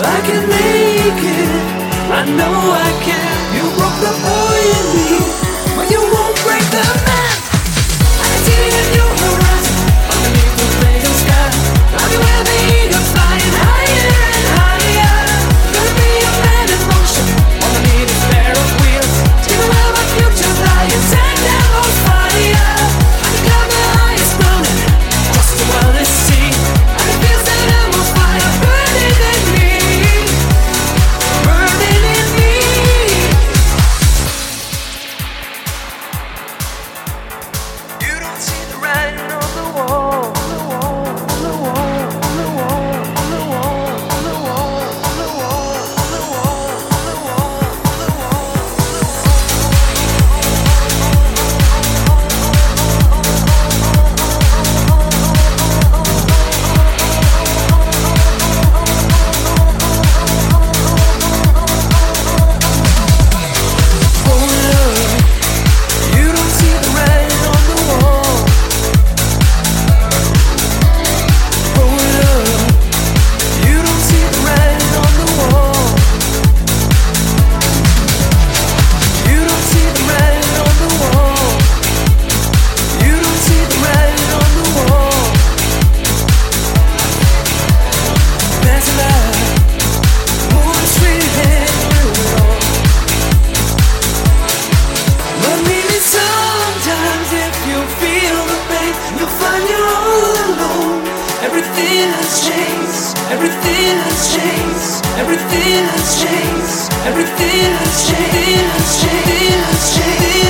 I can make it, I know I can. You broke the boy in me, but you won't break the man. I see a new horizon underneath the blazing sky. I'll be where the eagles flying higher and higher. Gonna be a man in motion, all I need is a pair of wheels. Take me where my future's lying, set them on fire. I can climb the highest mountain, cross the wildest sea. I can feel that I'm on fire, burning in me, burning in me. You don't see the writing on the wall, on the wall, on the wall, on the wall, on the wall, on the wall, on the wall, on the wall, on the wall, on the wall. You don't see the writing on the wall. Roll it up. You don't see the writing on the wall. You don't see the writing on the wall. You don't see the writing on the wall. That's a lie. Moving straight ahead through it all. But maybe sometimes if you feel the pain, you'll find you're all alone. Everything has changed. Everything has changed. Everything has changed. Everything has changed. Everything has changed.